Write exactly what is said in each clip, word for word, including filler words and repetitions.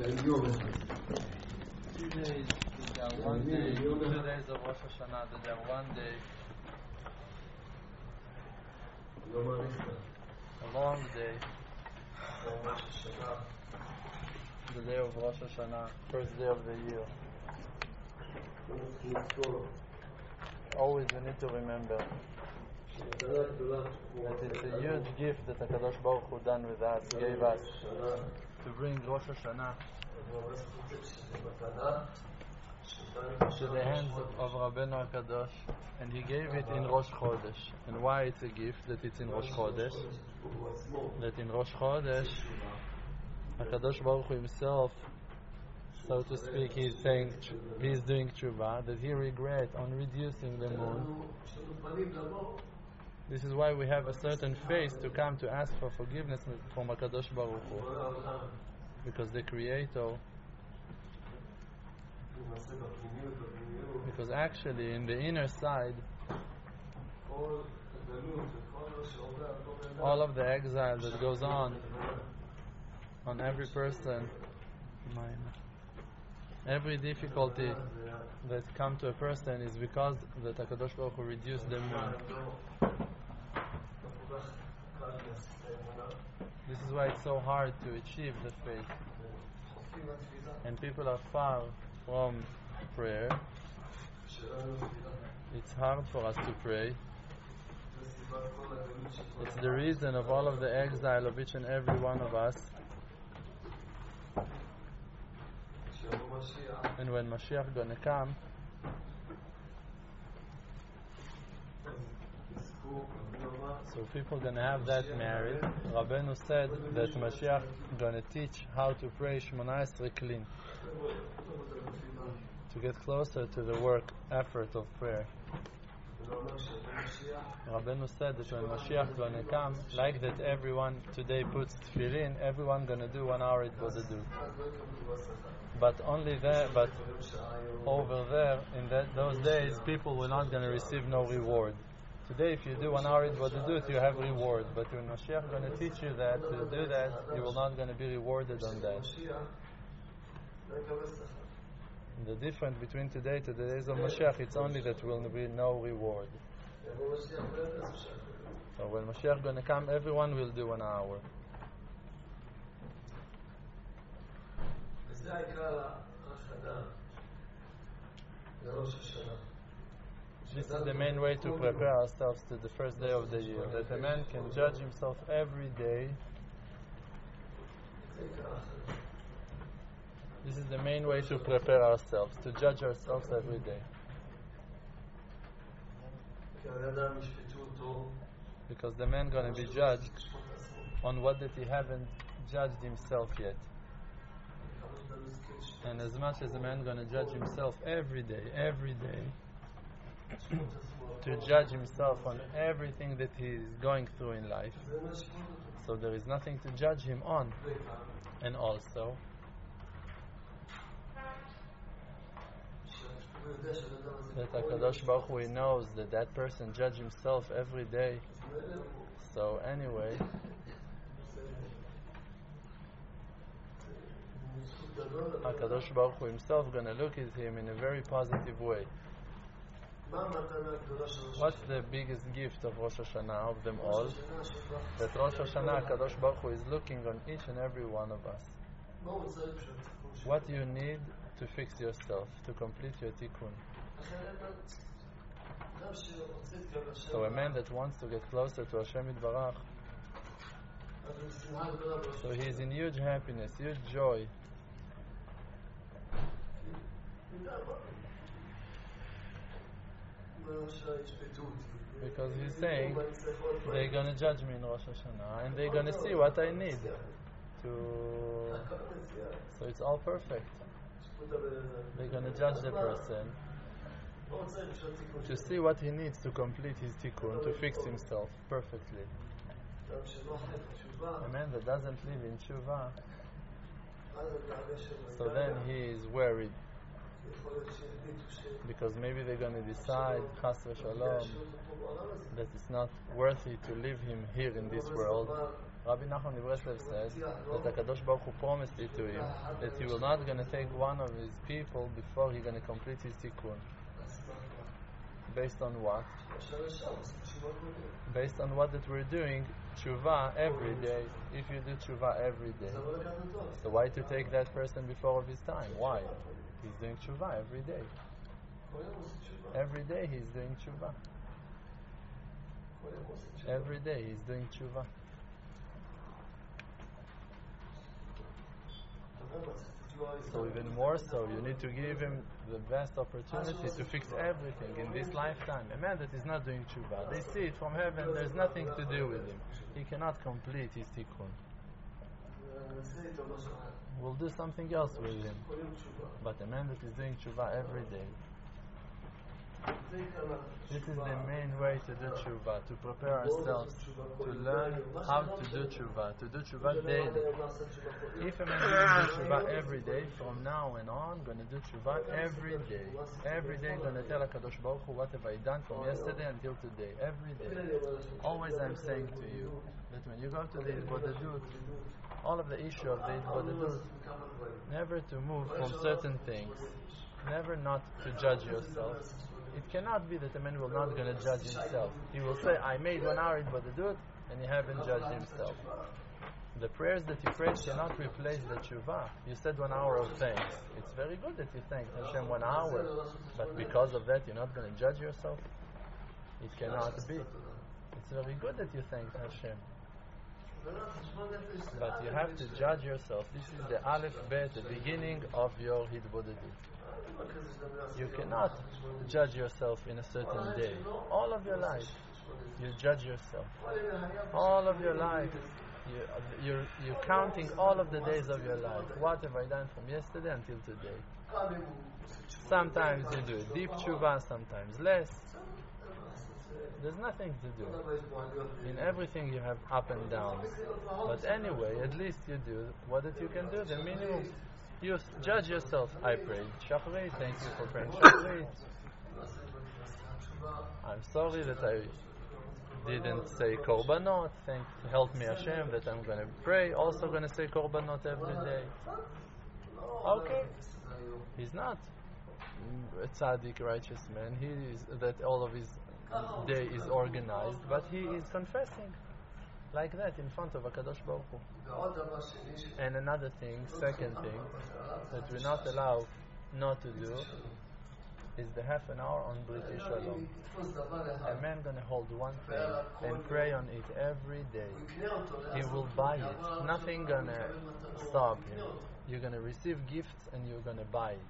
Two days, they are one day, two days of Rosh Hashanah, they are one day. A long day. The day of Rosh Hashanah, first day of the year. Always we need to remember that it's a huge gift that HaKadosh Baruch Hu done with us, gave us, to bring Rosh Hashanah to the hands of Rabbeinu HaKadosh, and he gave it in Rosh Chodesh. And why it's a gift that it's in Rosh Chodesh? That in Rosh Chodesh HaKadosh Baruch Hu himself, so to speak, he's saying, he's doing tshuva, that he regrets on reducing the moon. This is why we have a certain face to come to ask for forgiveness from HaKadosh Baruch Hu, because the Creator, because actually in the inner side, all of the exile that goes on on every person, every difficulty that come to a person is because that HaKadosh Baruch Hu reduced the moon. This is why it's so hard to achieve the faith, and people are far from prayer. It's hard for us to pray. It's the reason of all of the exile of each and every one of us. And when Mashiach gonna come, so people gonna have that merit. Rabbeinu said that Mashiach gonna teach how to pray Shmona Esrei clean, to get closer to the work, effort of prayer. Rabbeinu said that when Mashiach gonna come, like that everyone today puts tefillin, everyone gonna do one hour Hitbodedut. But only there, but over there, in that, those days, people will not gonna receive no reward. Today, if you do one hour Hitbodedut, you have reward. But when Mashiach gonna teach you that, to do that, you will not gonna be rewarded on that. The difference between today to the days of Mashiach, it's only that there will be no reward. So when Mashiach gonna come, everyone will do an hour. This is the main way to prepare ourselves to the first day of the year, that a man can judge himself every day. This is the main way to prepare ourselves, to judge ourselves every day. Because the man going to be judged on what that he haven't judged himself yet. And as much as a man going to judge himself every day, every day, to judge himself on everything that he is going through in life, so there is nothing to judge him on. And also, that HaKadosh Baruch Hu knows that that person judges himself every day. So anyway, HaKadosh Baruch Hu himself gonna look at him in a very positive way. What's the biggest gift of Rosh Hashanah of them all? That Rosh Hashanah HaKadosh Baruch Hu is looking on each and every one of us. What you need to fix yourself, to complete your tikkun. So a man that wants to get closer to Hashem Yitbarach, so he is in huge happiness, huge joy. Because he's saying, they're going to judge me in Rosh Hashanah, and they're going to see what I need to... So it's all perfect. They're going to judge the person to see what he needs to complete his tikkun, to fix himself perfectly. A man that doesn't live in tshuva, so then he is worried, because maybe they're going to decide, chas v'shalom, that it's not worthy to leave him here in this world, Rabbi Nachman Breslev says that the Kadosh Baruch Hu promised it to him that he will not going to take one of his people before he's going to complete his tikkun. Based on what? Based on what that we're doing tshuva every day. If you do tshuva every day, so why to take that person before of his time? Why? He's doing tshuva every day. Every day he's doing tshuva. Every day he's doing tshuva. So even more so, you need to give him the best opportunity to fix everything in this lifetime. A man that is not doing tshuva, they see it from heaven, there's nothing to do with him. He cannot complete his tikkun. We'll do something else with him. But a man that is doing tshuva every day, this is the main way to do tshuva, to prepare ourselves, to learn how to do tshuva, to do tshuva daily. If a man doesn't do tshuva every day, from now and on, going to do tshuva every day. Every day, going to tell HaKadosh Baruch Hu, what have I done from yesterday until today? Every day. Always I'm saying to you, that when you go to the Hitbodedut, all of the issue of the Hitbodedut, never to move from certain things, never not to judge yourself. It cannot be that a man will not going to judge himself. He will say, I made one hour in Bodedut, and he haven't judged himself. The prayers that you prayed cannot replace the tshuva. You said one hour of thanks. It's very good that you thanked Hashem one hour, but because of that you're not going to judge yourself? It cannot be. It's very good that you thanked Hashem, but you have to judge yourself. This is the Aleph Bet, the beginning of your Hitbodedut. You cannot judge yourself in a certain day. All of your life, you judge yourself. All of your life, you, you're, you're counting all of the days of your life. What have I done from yesterday until today? Sometimes you do deep tshuva, sometimes less. There's nothing to do. In everything you have up and downs. But anyway, at least you do what that you can do, the minimum. You judge yourself. I prayed Shachrit. Thank you for praying Shachrit. I'm sorry that I didn't say Korbanot. Thank, help me Hashem that I'm going to pray. Also going to say Korbanot every day. Okay. He's not a tzaddik, righteous man. He is that all of his day is organized, but he is confessing like that in front of HaKadosh Baruch Hu. And another thing, second thing, that we're not allowed not to do is the half an hour on Brit Shalom. A man gonna hold one thing and pray on it every day. He will buy it. Nothing gonna stop him. You're gonna receive gifts and you're gonna buy it.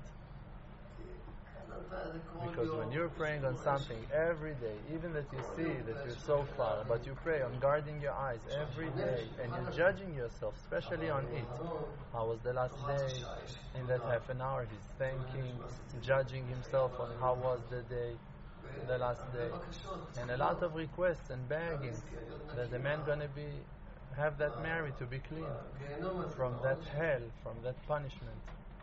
Because when you're praying on something every day, even that you see that you're so far, but you pray on guarding your eyes every day, and you're judging yourself, especially on it. How was the last day? In that half an hour, he's thanking, judging himself on how was the day, the last day. And a lot of requests and begging that the man gonna be, have that Mary to be clean from that hell, from that punishment.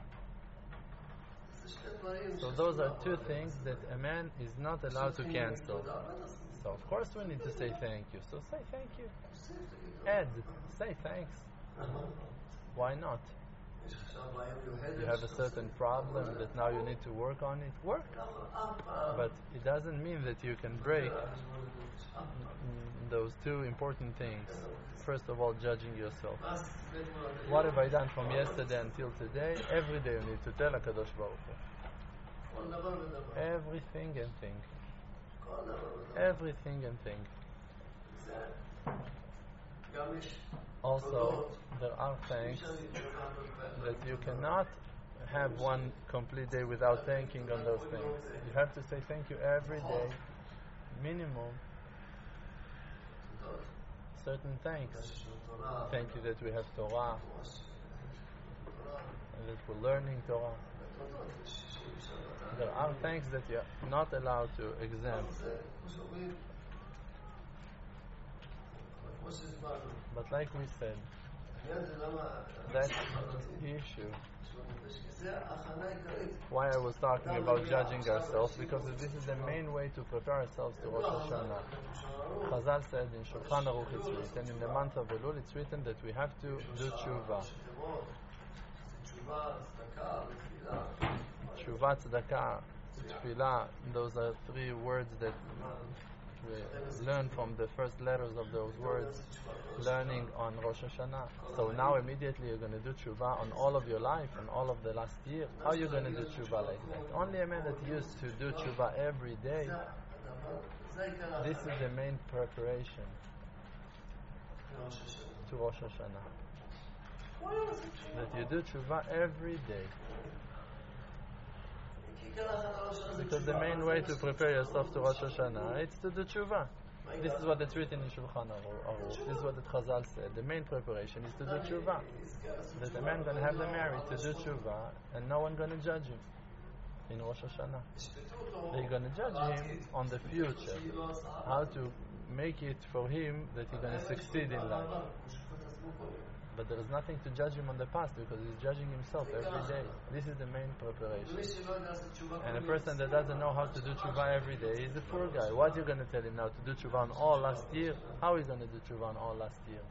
So those are two things that a man is not allowed to cancel. So of course we need to say thank you. So say thank you. Add, say thanks. Why not? You have a certain problem that now you need to work on it. Work. But it doesn't mean that you can break those two important things. First of all, judging yourself. What have I done from yesterday until today? Every day you need to tell HaKadosh Baruch Hu. Everything and thing. Everything and thing. Also, there are things that you cannot have one complete day without thanking on those things. You have to say thank you every day, minimum, certain thanks. Thank you that we have Torah, and that we're learning Torah. There are things that you're not allowed to exempt. But like we said, That's the issue. Why I was talking about judging ourselves, because this is the main way to prepare ourselves to Rosh Hashanah. Chazal said in Shulchan Aruch it's written, in the month of Elul it's written that we have to do tshuva. Tshuva, tzedakah, tefillah, those are three words that we learn from the first letters of those words, learning on Rosh Hashanah. So now immediately you're going to do tshuva on all of your life and all of the last year. How are you going to do tshuva like that? Only a man that used to do tshuva every day. This is the main preparation to Rosh Hashanah. That you do tshuva every day. Because the main way to prepare yourself to Rosh Hashanah is to do tshuva. This is what it's written in Shulchan Aruch. This is what the Chazal said. The main preparation is to do tshuva. That the man going to have the merit to do tshuva, and no one going to judge him in Rosh Hashanah. They're going to judge him on the future, how to make it for him that he's going to succeed in life. But there is nothing to judge him on the past, because he's judging himself every day. This is the main preparation. And a person that doesn't know how to do tshuva every day is a poor guy. What are you going to tell him now? To do tshuva on all last year? How are you going to do tshuva on all last year?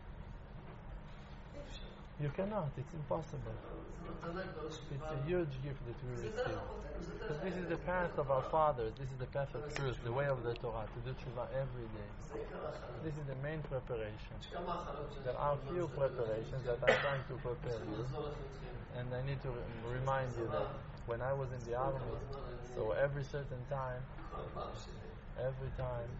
You cannot. It's impossible. It's a huge gift that we receive. Because this is the path of our fathers. This is the path of truth, the way of the Torah, to do tshuva every day. This is the main preparation. There are few preparations that I'm trying to prepare you. And I need to re- remind you that when I was in the army, so every certain time, every time,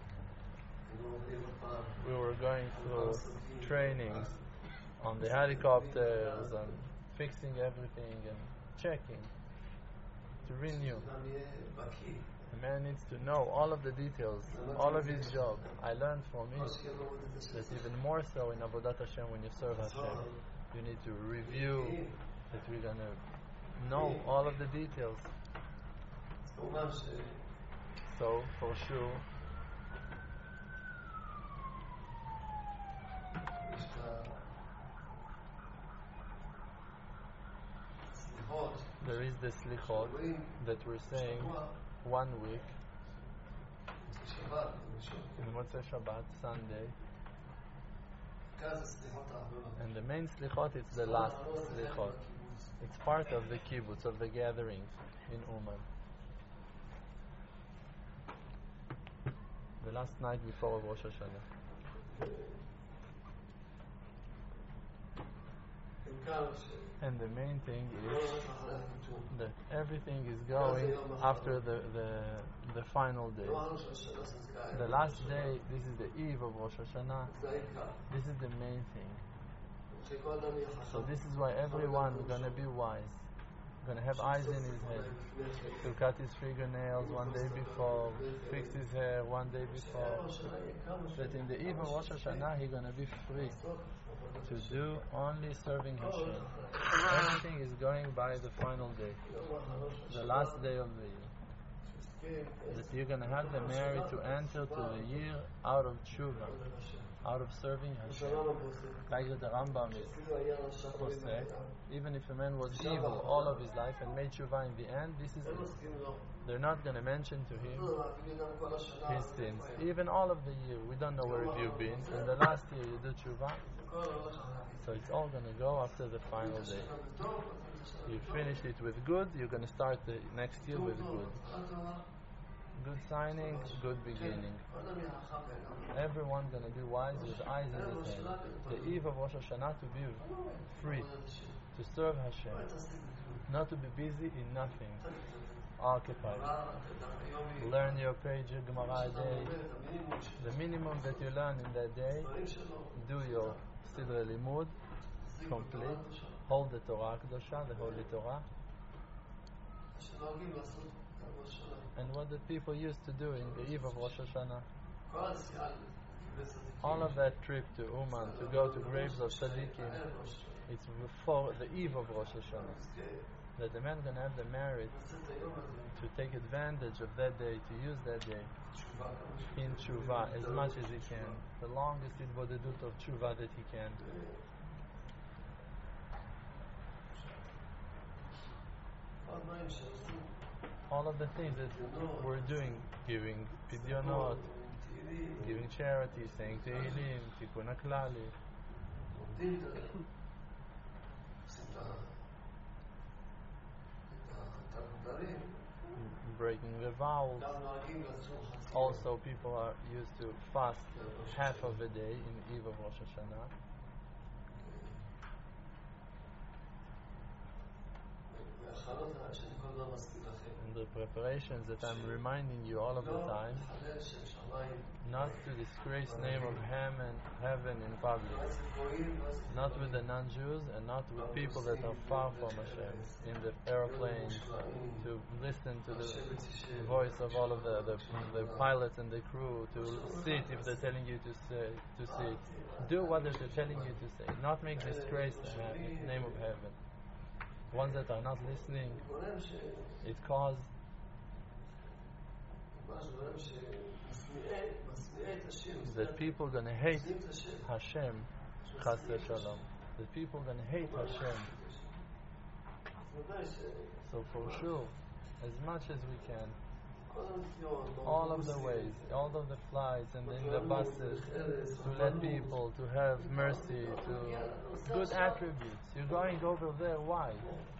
we were going through trainings on the helicopters and fixing everything and checking to renew. The man needs to know all of the details, all of his job. I learned from him that even more so in Avodat Hashem, when you serve Hashem, you need to review, that we're going to know all of the details. So, for sure, there is the slichot that we're saying one week in Motzei Shabbat, Sunday, and the main slichot is the last slichot. It's part of the kibbutz, of the gatherings in Uman. The last night before Rosh Hashanah. And the main thing is that everything is going after the, the the final day. The last day, this is the eve of Rosh Hashanah. This is the main thing. So this is why everyone is going to be wise. Going to have eyes in his head. To cut his fingernails one day before, fix his hair one day before. That in the eve of Rosh Hashanah, he's going to be free to do only serving Hashem. Everything is going by the final day, the last day of the year. That you're going to have the merit to enter to the year out of tshuva, out of serving Hashem. Like the Rambam is posek, even if a man was evil all of his life and made tshuva in the end, this is it. They're not going to mention to him his sins. Even all of the year, we don't know where you've been. In the last year you do tshuva, so it's all going to go after the final day. You finished it with good, you're going to start the next year with good. Good signing, good beginning. Everyone going to be wise with eyes in his head. The eve of Rosh Hashanah to be free, to serve Hashem, not to be busy in nothing, occupied. Learn your page Gemara a day. The minimum that you learn in that day, do your Sidrei Limud, complete, hold the Torah Kedosha, the Holy Torah. And what the people used to do in the eve of Rosh Hashanah. All of that trip to Uman, to go to graves of Tzaddikim, it's before the eve of Rosh Hashanah. That the man can have the merit to take advantage of that day, to use that day in tshuva as much as he can, the longest idvodedut of tshuva that he can. all of the things that we're doing, giving pidyonot, giving charity, saying Tehillim, Tikkun HaKlali, breaking the vows. Also, people are used to fast half of a day in Eve of Rosh Hashanah. And the preparations that I'm reminding you all of the time, not to disgrace name of heaven, heaven in public, not with the non-Jews and not with people that are far from Hashem, in the airplanes, to listen to the voice of all of the, the, the pilots and the crew, to sit if they're telling you to say, to sit. Do what they're telling you to say, not make disgrace the name of heaven. Ones that are not listening, it caused that people are going to hate Hashem, Chas v'Shalom. That people are going to hate Hashem. So for sure, as much as we can, all of the ways, all of the flights and in the buses, to let people, to have mercy, to good attributes. You're going over there, why?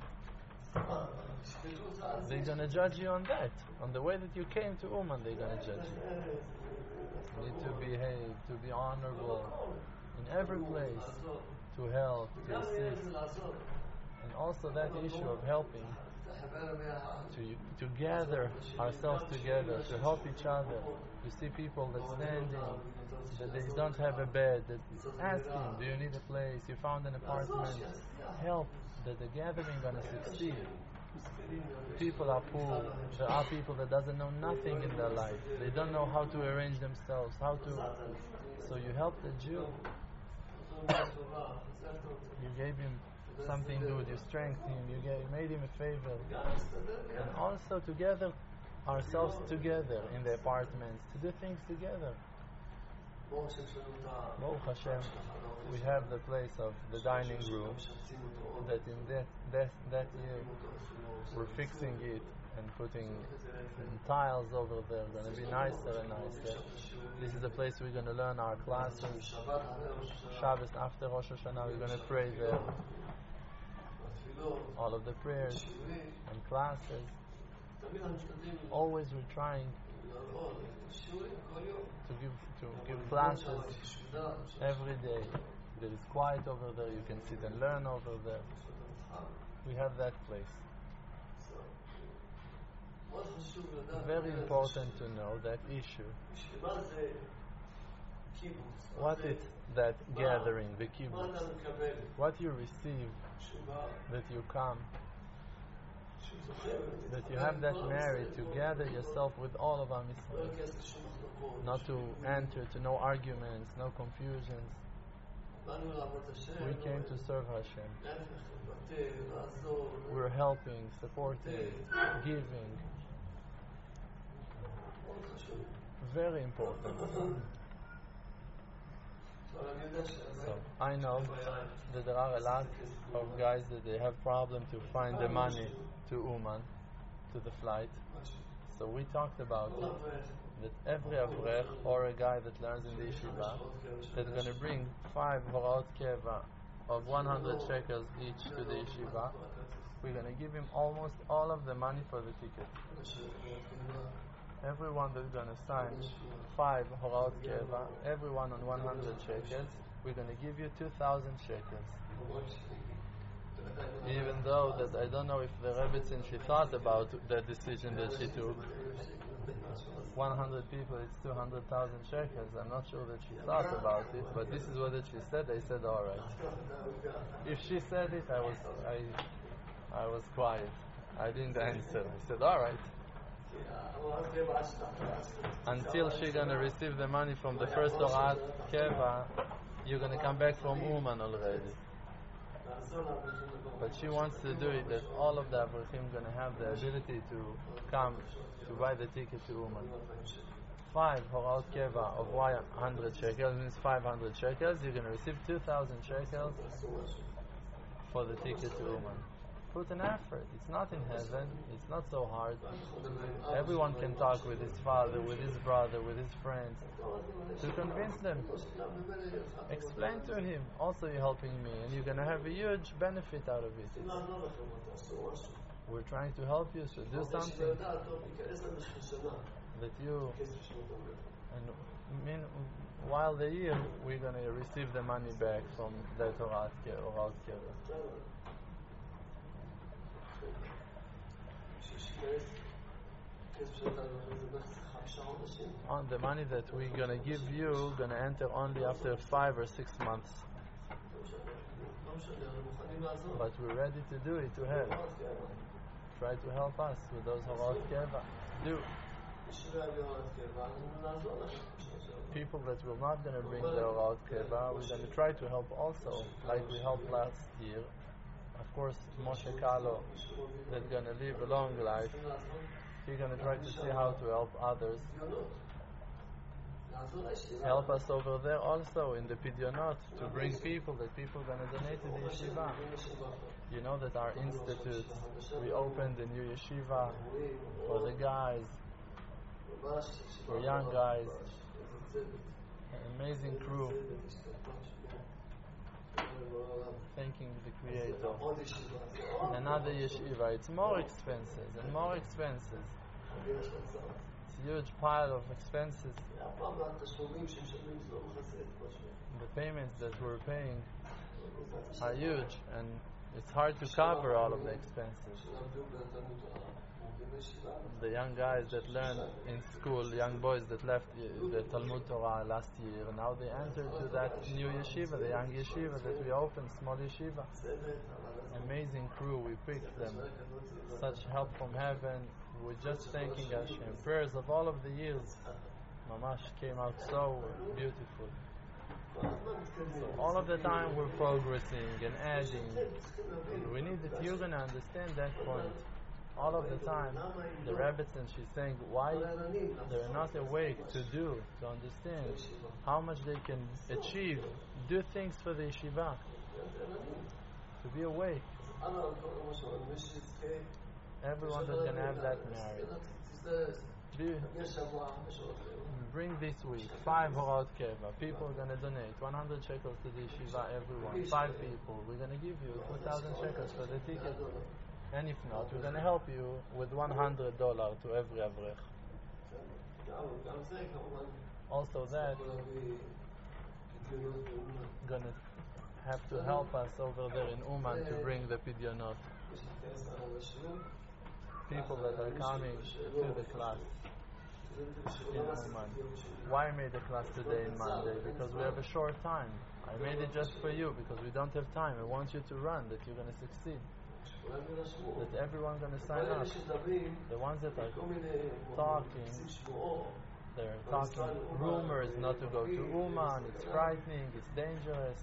They're going to judge you on that. On the way that you came to Uman, they're going to judge you. You need to behave, to be honorable in every place, to help, to assist. And also that issue of helping, to, to gather ourselves together, to help each other. You see people that standing, that they don't have a bed, that asking, do you need a place? You found an apartment. Help, that the gathering going to succeed. People are poor. There are people that doesn't know nothing in their life. They don't know how to arrange themselves, how to... So you help the Jew. You gave him something good, you strengthened him, you gave, made him a favor. And also to gather ourselves together in the apartments, to do things together. Baruch Hashem, we have the place of the dining room, that in that, that, that year we're fixing it and putting tiles over there, going to be nicer and nicer. This is the place we're going to learn our classes. Shabbos after Rosh Hashanah, we're going to pray there. All of the prayers and classes. Always we're trying to give to give classes every day. There is quiet over there. You can sit and learn over there. We have that place. Very important to know that issue. What is that gathering, the kibbutz? What you receive, that you come, that you have that merit to gather yourself with all of Am Yisrael, not to enter to no arguments, no confusions. We came to serve Hashem. We're helping, supporting, giving. Very important. So I know that there are a lot of guys that they have problem to find the money to Uman, to the flight. So we talked about it, that every avrech or a guy that learns in the yeshiva that's going to bring five horot keva of one hundred shekels each to the yeshiva. We're going to give him almost all of the money for the ticket. Everyone that's going to sign five horot keva, everyone on one hundred shekels, we're going to give you two thousand shekels. Even though that I don't know if the Rebbetzin, she thought about that decision that she took. one hundred people, it's two hundred thousand shekels. I'm not sure that she thought about it, but this is what she said. I said, all right. If she said it, I was I I was quiet. I didn't answer. I said, all right. Until she's going to receive the money from the first Horat Keva, you're going to come back from Uman already. But she wants to do it that all of the Avrechim going to have the ability to come to buy the ticket to Uman. Five Horat Keva of one hundred shekels means five hundred shekels. You're going to receive two thousand shekels for the ticket to Uman. Put an effort. It's not in heaven. It's not so hard. Everyone can talk with his father, with his brother, with his friends to convince them. Explain to him. Also, you're helping me, and you're gonna have a huge benefit out of it. It's, we're trying to help you, so do something that you. And mean, while they're here, we're gonna receive the money back from that Horat Keva. On the money that we're gonna give you, gonna enter only after five or six months. But we're ready to do it, to help. Try to help us with those Horat Keva. Do. People that we're not gonna bring the Horat Keva, we're gonna try to help also, like we helped last year. Of course, Moshe Kalo, that's gonna live a long life. He's gonna try to see how to help others. Help us over there also in the Pidyonot to bring people that people are gonna donate to the yeshiva. You know that our institute, we opened a new yeshiva for the guys, for young guys, an amazing crew. Thanking the Creator. Another yeshiva, it's more expenses and more expenses. It's a huge pile of expenses. The payments that we're paying are huge, and it's hard to cover all of the expenses. The young guys that learn in school, young boys that left the Talmud Torah last year, now they entered to that new yeshiva, the young yeshiva that we opened, small yeshiva. Amazing crew, we picked them. Such help from heaven. We're just thanking Hashem. Prayers of all of the years, Mamash, came out so beautiful. So all of the time we're progressing and adding. And we need that you're going to understand that point. All of the time, the rabbits, and she's saying why they're not awake to do, to understand how much they can achieve, do things for the yeshiva, to be awake. Everyone that can have that merit. Be, bring this week five Horat Keva. People are going to donate one hundred shekels to the yeshiva, everyone. Five people. We're going to give you two thousand shekels for the ticket. And if not, we're going to help you with one hundred dollars to every avrech. Also that, going to have to help us over there in Uman to bring the Pidyonot. People that are coming to the class in Uman. Why I made the class today in Monday? Because we have a short time. I made it just for you because we don't have time. I want you to run, that you're going to succeed. That everyone's going to sign up. The ones that are talking, they're talking rumors not to go to Uman, it's frightening, it's dangerous.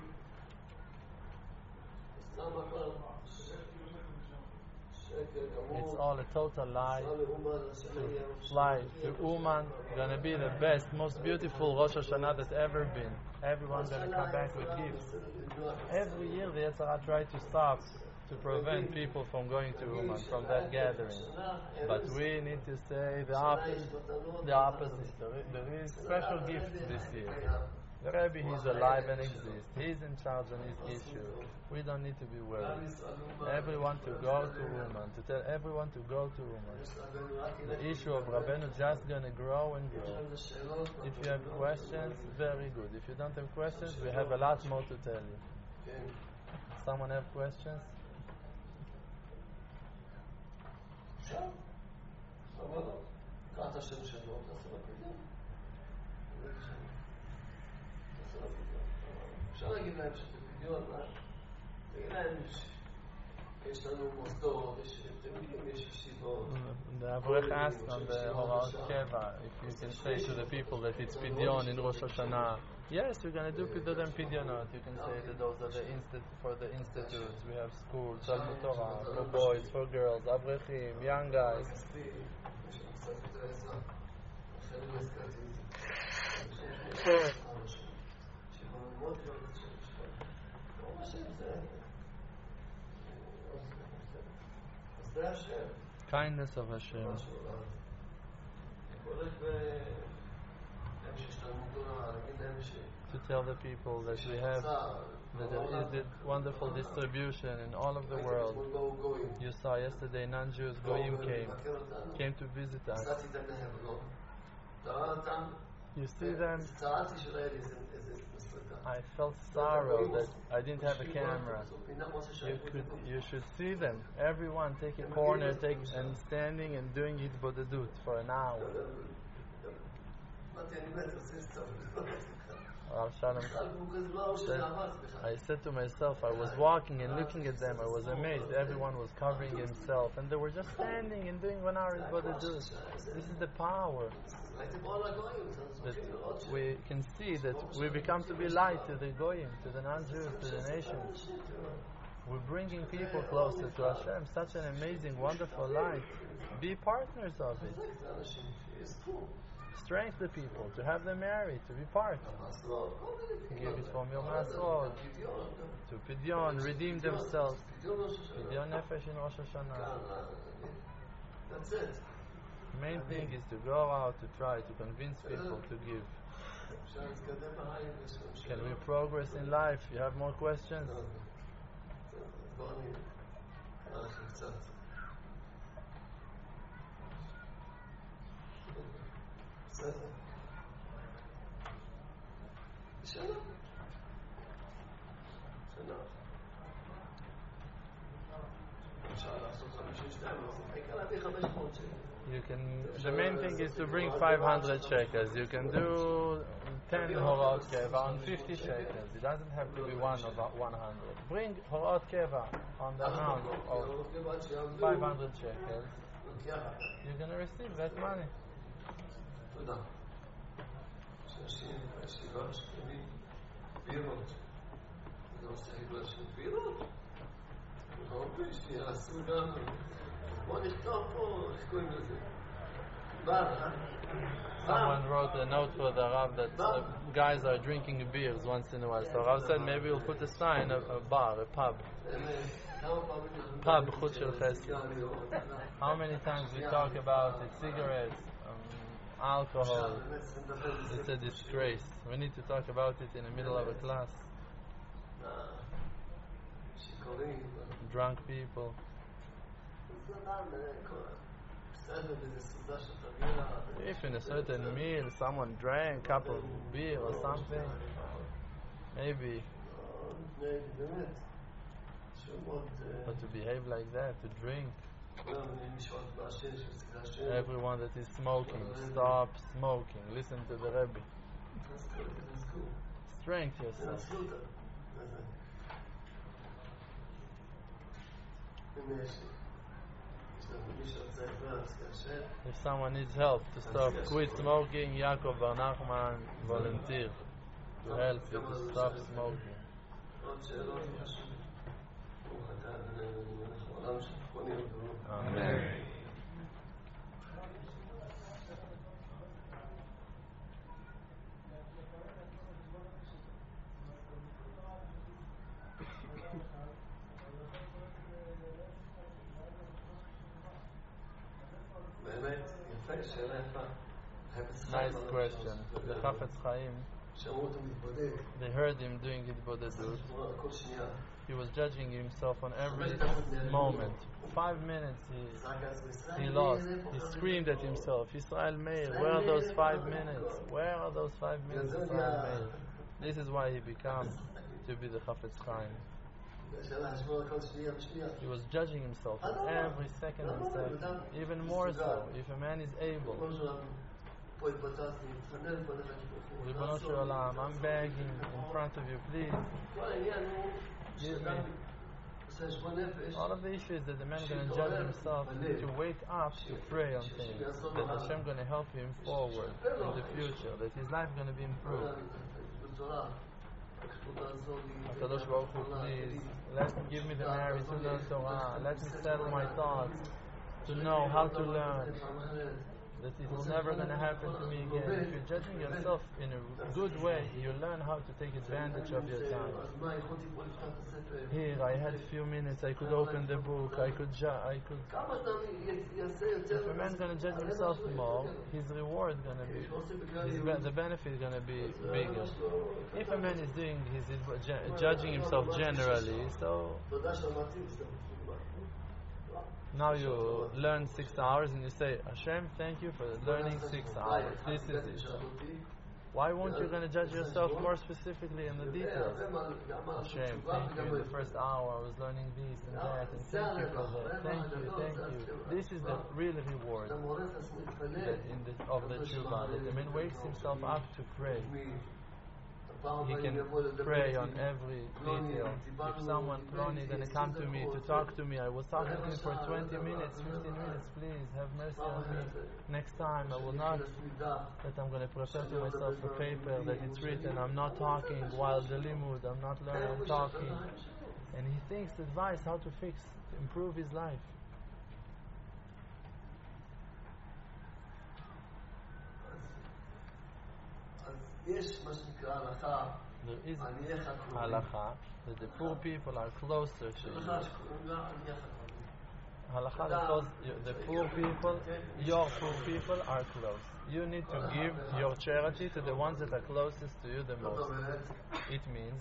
It's all a total lie. To fly to Uman, gonna be the best, most beautiful Rosh Hashanah that's ever been. Everyone's gonna come back with gifts. Every year the Yetzer Hara tries to stop, to prevent people from going to Uman, from that gathering. But we need to say the opposite. The opposite. There is special gift this year. The Rebbe, he's alive and exists. He's in charge on his issue. We don't need to be worried. Everyone to go to Uman, to tell everyone to go to Uman. The issue of Rabbeinu is just going to grow and grow. If you have questions, very good. If you don't have questions, we have a lot more to tell you. Someone have questions? אפשר להגיד להם שבפדיון, תגיד להם שיש לנו מוסדות, יש תלמידים, יש ישיבות. The Avrech asked on the Horat Keva if you can say to the people that it's Pidyon in Rosh Hashanah. Yes, we're going to do Pidyon and Pidyonot. You can say that those are the institute for the institutes. We have schools, Talmud Torah, for boys, for girls, Avrechim, young guys. Kindness of Hashem. To tell the people that we have, that there is this wonderful distribution in all of the world. You saw yesterday non-Jews, Goyim came, came to visit us. You see them? I felt sorrow that I didn't have a camera. You could, you should see them. Everyone take a corner, take and standing and doing hitbodedut for an hour. Rav Shalom said, I said to myself, I was walking and looking at them, I was amazed. Everyone was covering himself, and they were just standing and doing one hour hitbodedut. This is the power. That we can see that we become to be light to the Goyim, to the non-Jews, to the nations. We're bringing people closer to Hashem. Such an amazing, wonderful light. Be partners of it. Strengthen the people, to have them married, to be part. Give it from your masrot, to Pidyon, redeem themselves. Pidyon Nefesh in Rosh Hashanah. That's it. The main thing is to go out to try to convince people to give. Can we progress in life? You have more questions? You can. The main thing is to bring five hundred shekels. You can do ten horot keva on fifty shekels. It doesn't have to be one of one hundred. Bring horot keva on the amount of five hundred shekels. You're gonna receive that money. Someone wrote a note for the Rav that uh, guys are drinking beers once in a while. So Rav said maybe we'll put a sign, a, a bar, a pub. Pub, Chut Shel Chesed. How many times we talk about it, cigarettes, um, alcohol. It's a disgrace. We need to talk about it in the middle of a class. Drunk people. If in a certain meal someone drank a cup of beer or something, maybe. But to behave like that, to drink. Everyone that is smoking, stop smoking. Listen to the Rebbe. Strength yourself. If someone needs help to stop, quit smoking, Yaakov Bar Nachman volunteer to help you to stop smoking. Amen. Nice question. The Chafetz Chaim, they heard him doing hitbodedut. He was judging himself on every moment. Five minutes he, he lost. He screamed at himself, Israel Meir, where are those five minutes? Where are those five minutes, Israel Meir? This is why he became to be the Chafetz Chaim. He was judging himself on every second and second. Even more so, if a man is able. Ribono Shel Olam, I'm begging in front of you, please give me. All of the issues that the man is going to judge himself, to wake up to pray on things, that Hashem is going to help him forward in the future, that his life is going to be improved. HaKadosh Baruch Hu, please, let give me the merit to learn Torah. Let me settle my thoughts, to know how to learn. that it will never going to happen to me again. If you're judging yourself in a good way, you learn how to take advantage of your time. Here, I had a few minutes, I could open the book, I could ju- I could... If a man's going to judge himself more, his reward going to be... His be- the benefit is going to be bigger. If a man is doing his ju- judging himself generally, so... Now you learn six hours and you say, Hashem, thank you for learning six hours. This is it. Why won't you going to judge yourself more specifically in the details? Hashem, thank you. In the first hour I was learning this and that, and thank you for that. Thank you, thank you. This is the real reward that in the, of the tshuva. That the man wakes himself up to pray. He can pray on every detail. If someone, Ploni, going to come to me to talk to me, I was talking to him for twenty minutes, fifteen minutes, please, have mercy on me. Next time, I will not, that I'm going to prepare to myself a paper that it's written, I'm not talking while the limud, I'm not learning, I'm talking. And he thinks advice how to fix, to improve his life. There is halakha that the poor people are closer to you. Halakha because the poor people, your poor people are close. You need to give your charity to the ones that are closest to you the most. It means,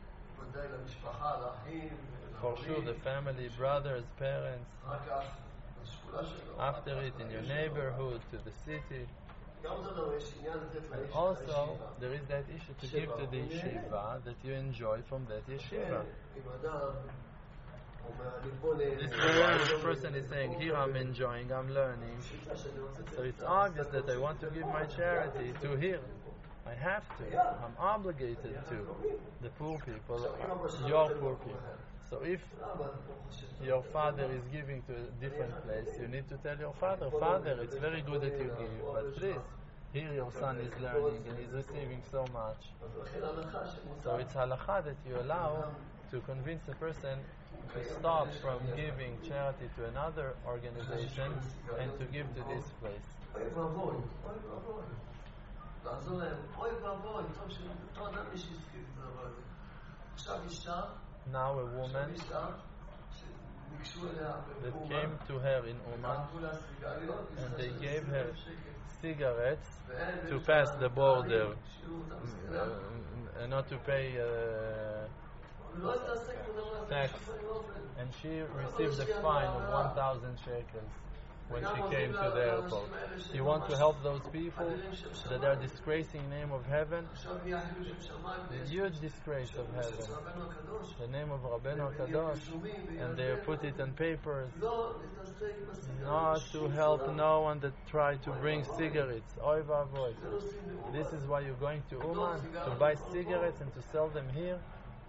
for sure, the family, brothers, parents, after it in your neighborhood, to the city. And also, there is that issue to give to the yeshiva that you enjoy from that yeshiva. This the person is saying, here I'm enjoying, I'm learning. So it's obvious that I want to give my charity to here. I have to. I'm obligated to. The poor people, your poor people. So if your father is giving to a different place, you need to tell your father, Father, it's very good that you give, but please, here your son is learning and he's receiving so much. So it's halakha that you allow to convince a person to stop from giving charity to another organization and to give to this place. Now a woman that came to her in Oman and they gave her cigarettes to pass the border, uh, not to pay uh, tax, and she received a fine of one thousand shekels when she came to the airport. You want to help those people that are disgracing the name of heaven? The huge disgrace of heaven. The name of Rabbeinu Kadosh, and they put it on papers. Not to help no one that tried to bring cigarettes. Oy vavoy. This is why you're going to Oman, to buy cigarettes and to sell them here?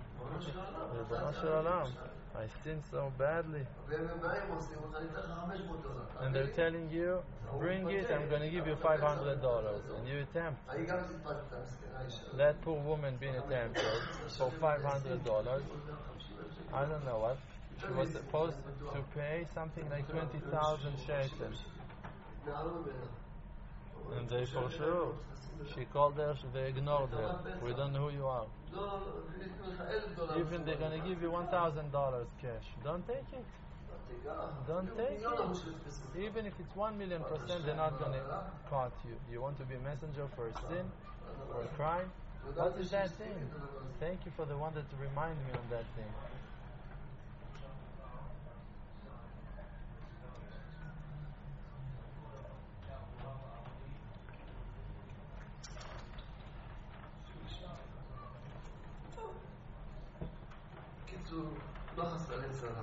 I sinned so badly. And they're telling you, bring it, I'm going to give you five hundred dollars. And you attempt. That poor woman being attempted for five hundred dollars. I don't know what. She was supposed to pay something like twenty thousand shekels. And they for sure. She called her, they ignored her. We don't know who you are. Even they're going to give you one thousand dollars cash. Don't take it. Don't take it. Even if it's one million percent, they're not going to caught you. You want to be a messenger for a sin, for a crime? What is that thing? Thank you for the one that reminded me of that thing. לא חסרה לצרה.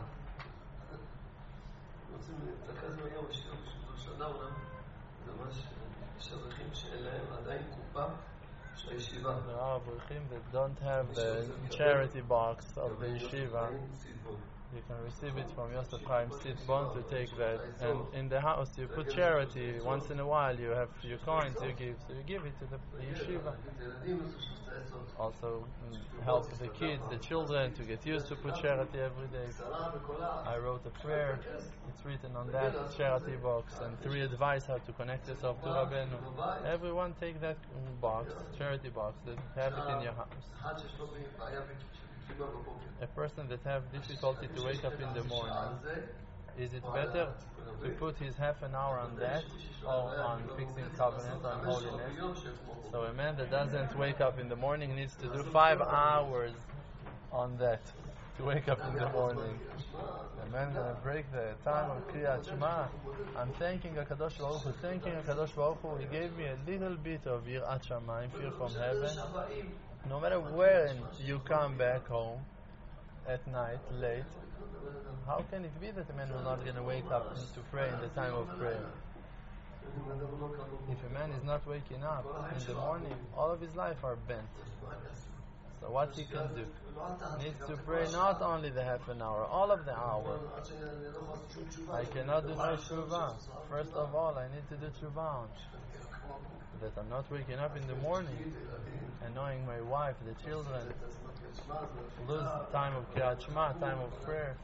רוצים להתרכז מהיום בשיעור בשביל שנה עולם. זה ממש יש אברכים שאין להם עדיין קופה של הישיבה. There are אברכים that don't have the charity box of the yeshiva. You can receive it from Yosef Chaim Sitbon to take that. And in the house you put charity. Once in a while you have your coins you give. So you give it to the, the yeshiva. Also mm, help the kids, the children to get used to put charity every day. I wrote a prayer. It's written on that charity box. And three advice how to connect yourself to Rabbeinu. Everyone take that mm, box, charity box, that have it in your house. A person that have difficulty to wake up in the morning, is it better to put his half an hour on that or on fixing covenant, on holiness? So a man that doesn't wake up in the morning needs to do five hours on that to wake up in the morning. A man gonna break the time of Kriyat Shema. I'm thanking HaKadosh Baruch Hu, thanking HaKadosh Baruch Hu. He gave me a little bit of Yirat Shamayim, fear from heaven. No matter when you come back home at night, late, how can it be that a man is not going to wake up to pray in the time of prayer? If a man is not waking up in the morning, all of his life are bent. So what he can do? Needs to pray not only the half an hour, all of the hour. I cannot do no tshuva. First of all, I need to do tshuva. That I'm not waking up in the morning, annoying my wife, the children, lose time of Kriyat Shema, time of prayer.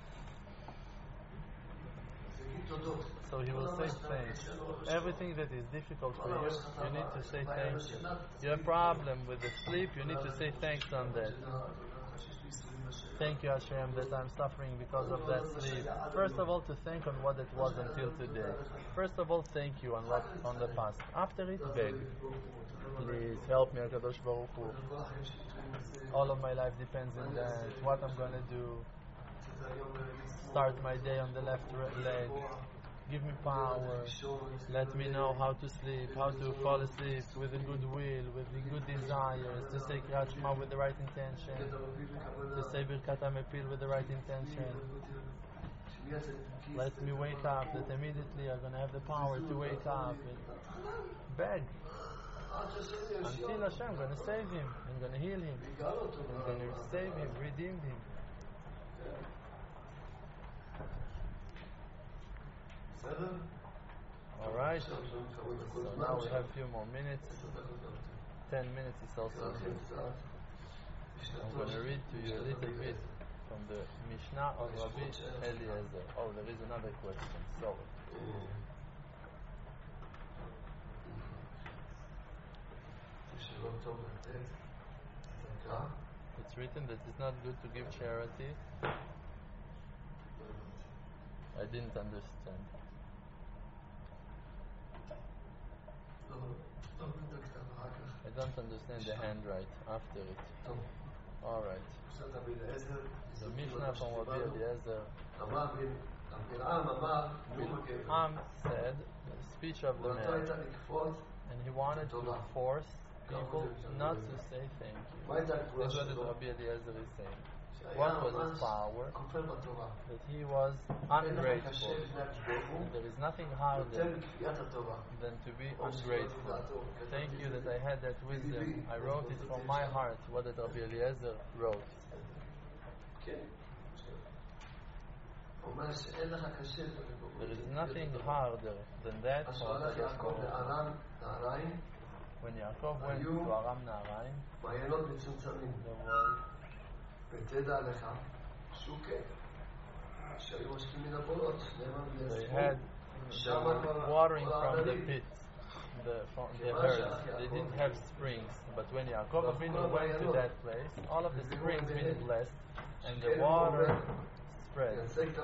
So he will say thanks. Everything that is difficult for you, you need to say thanks. You have a problem with the sleep, you need to say thanks on that. Thank you, Hashem, that I'm suffering because of that sleep. First of all, to thank on what it was until today. First of all, thank you on what on the past. After it, beg. Please help me, HaKadosh Baruch Hu. All of my life depends on that. What I'm going to do. Start my day on the left leg. Give me power. Let me know how to sleep, how to fall asleep with a good will, with the good desires, to say Kriyat Shema with the right intention, to say Birkat HaMepil with the right intention. Let me wake up, that immediately I'm going to have the power to wake up and beg. Until Hashem, I'm going to save him, I'm going to heal him, I'm going to save him, redeem him. Alright, so now we have a few more minutes. Ten minutes is also good. I'm going to read to you a little bit from the Mishnah of Rabbi Eliezer. Oh, there is another question, sorry. It's written that it's not good to give charity. I didn't understand. I don't understand the handwrite after it. Alright. The Mishnah from Rabbi Eliezer. Bil'am said the speech of the man, and he wanted to force people not to say thank you. That's what Rabbi Eliezer is saying. What was his power? That he was ungrateful. And there is nothing harder than to be ungrateful. Thank you that I had that wisdom. I wrote it from my heart, what that Rabbi Eliezer wrote. There is nothing harder than that for when Yaakov went to Aram Naharaim, there was they had they were watering from the pits, the, from the herds. They didn't have springs, but when Yaakov Avinu went to that place, all of the springs been blessed, and the water spread.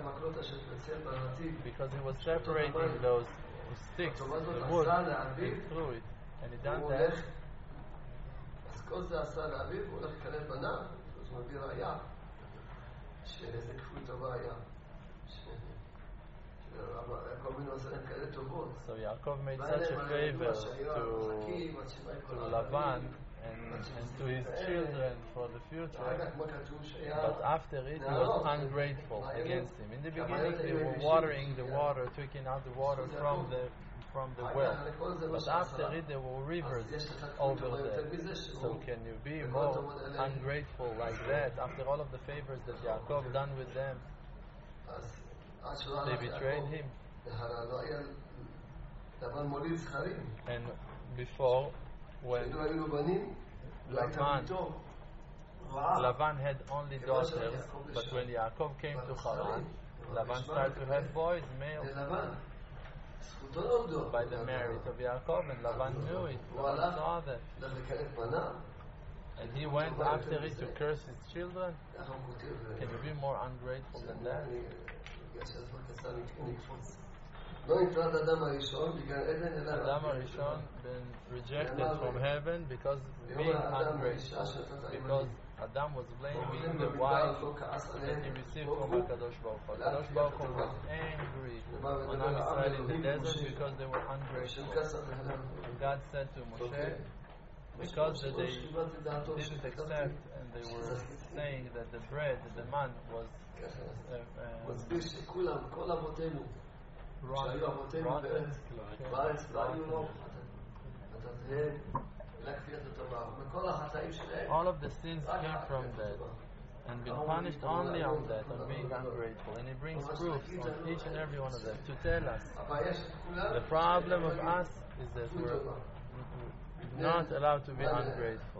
Because he was separating those sticks, the wood, he threw it, and he done that. כל זה עשה לאביו, הוא הולך לקלל בניו, אז הוא מביא ראייה שאיזה כפוי טובה היה. יעקב אבינו עשה להם כאלה טובות. So Yaakov made such a favor to, to Lavan and, and to his children for the future. But after it, he was ungrateful against him. In the beginning, they were watering the water, taking out the water from the from the well. But after it, there were rivers over there. So can you be more ungrateful like that after all of the favors that Yaakov done with them? אז עד שלא they הלך betrayed יעקב, him. לחרן, לא היה לבן מוליד זכרים. And before, when כשלא היו לו בנים, לא הייתה לבן, ביתו. רעה. Lavan had only daughters, but when Yaakov came to Haran, Lavan started to have boys, males, לבן. זכותו נולדו. by the merit of Yaakov, and Lavan knew it. Lavan saw that. הלך לקרב פניו. And he went after it to curse his children. ככה הוא כותב. Can you be more ungrateful than that? בגלל שהזמן קצר נקפוץ. לא נפרד אדם הראשון בגלל עדן אלא... Adam Arishon been rejected from heaven because being ungrateful. Because Adam was blaming the wife that he received from HaKadosh Baruch Hu. HaKadosh Baruch Hu was angry on Am Yisrael in the desert because they were ungrateful. God said to Moshe, because that they didn't accept and they were saying that the bread, the man, was uh, מסביר שכולם, כל אבותינו, rotten, שהיו אבותינו rotten, בארץ, בארץ לא היו לו חטאיהם, אלא כפיית הטובה. מכל החטאים שלהם, all of the sins came from that and been punished only on that, on being ungrateful. And he brings proofs on each and every one of them to tell us הבעיה של כולם, the problem of us is that we're not allowed to be ungrateful.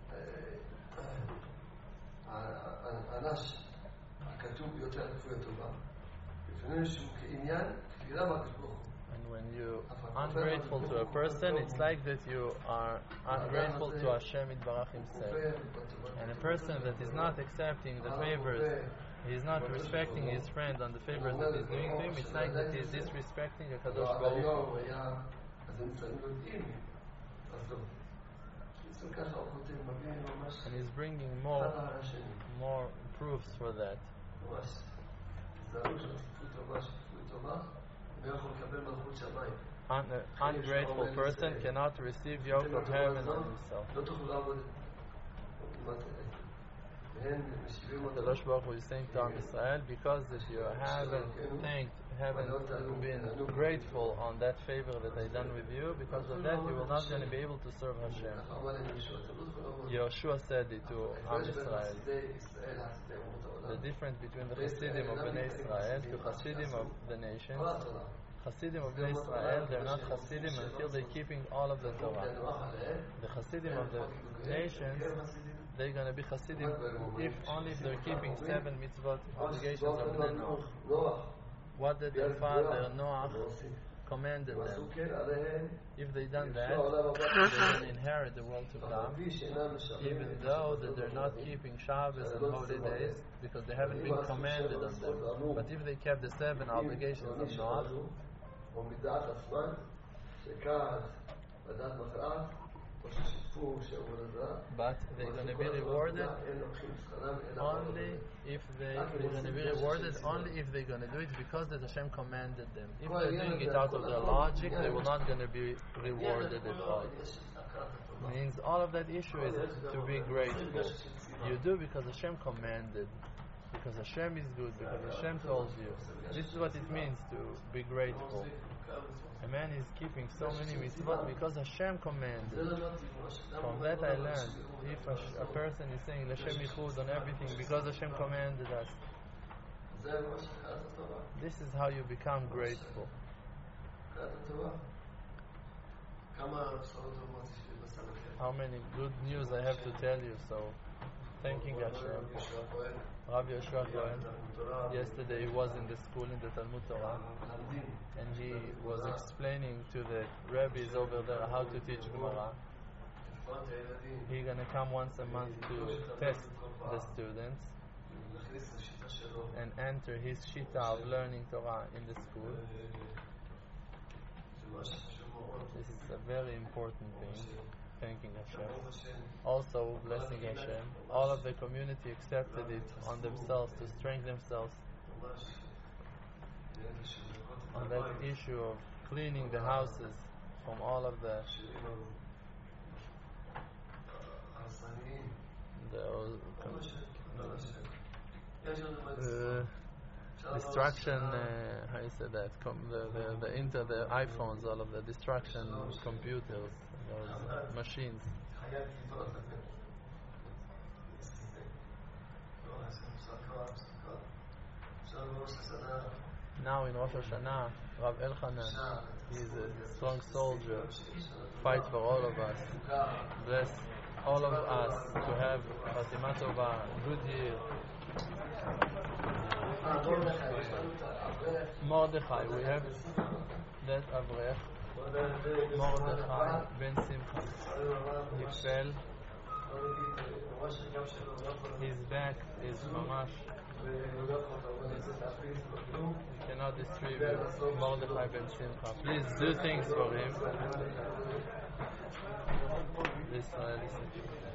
האנש הכתוב ביותר כפוית טובה, לפעמים שהוא כעניין, כפירה מהקדוש ברוך הוא. And when you're ungrateful to a person, it's like that you are ungrateful to Hashem Yitbarach Himself. And a person that is not accepting the favors, he is not respecting his friend on the favors that he's doing to him, it's like that he is disrespecting a Kadosh Baruch Hu. אז הם לפעמים יודעים, אז לא. בעצם ככה הוא כותב, מביא ממש And he's bringing more, אחד על השני. more proofs for that. ממש. זהו שותפות טובה, שותפות טובה, לא יכול לקבל מלכות שמיים. An uh, ungrateful person cannot receive yoke of heaven on himself. לא תוכלו לעבוד כמעט אלה. והם משיבים אותו. Kadosh Baruch Hu is saying to Am Yisrael, because that you haven't thanked, haven't been grateful on that favor that I done with you, because of that you will not going to be able to serve Hashem. ככה אמר להם ישוע, אתם לא תוכלו לעבוד. Yoshua said it to Am ההפרש בין Yisrael. חסידי ישראל לחסידי אומות העולם. The difference between the Hasidim of Bnei Israel to Hasidim of the nations. כל התורה. Hasidim of Bnei Israel, they're not Hasidim until they're keeping all of the Torah. The Hasidim of the nations, they're going to be Hasidim if only if they're keeping seven mitzvot obligations of Bnei Noach. What did their father Noach commanded them? If they done that, they will inherit the world to come, even though that they're not keeping Shabbos and holy days, because they haven't been commanded on them. But if they kept the seven obligations of Noach, ומדעת עצמן, שכעס ודעת מכרעת, או ששיתפו שעבוד הזרה, but they're going to be rewarded only if they, they're going to be rewarded only if they're going to do it because that Hashem commanded them. If they're doing it out of their logic, they will not going to be rewarded at all. Means all of that issue is to be grateful. You do because Hashem commanded, because Hashem is good, because Hashem told you. This is what it means to be grateful. A man is keeping so many mitzvot because Hashem commanded. From that I learned, if a, a person is saying L'Shem Yichud on everything because Hashem commanded us, this is how you become grateful. How many good news I have to tell you, so thanking Hashem. Rabbi Yoshua Cohen, yesterday he was in the school in the Talmud Torah, and he was explaining to the rabbis over there how to teach Gemara. He's going to come once a month to test the students and enter his shita of learning Torah in the school. This is a very important thing. Thanking Hashem. Also blessing Hashem. All of the community accepted it on themselves to strengthen themselves on that issue of cleaning the houses from all of the the uh, destruction, uh, how you say that, Com- the, the, the inter, the iPhones, all of the destruction computers, those machines. Now in Rosh Hashanah, Rav Elchanan, he is a strong soldier, fight for all of us. Bless all of us to have Fatima Tova, good year. Mordechai, we have that Avrech, Mordechai Ben Simcha. He fell. His back is mamash. He cannot distribute. Mordechai Ben Simcha. Please do things for him. This one, listen.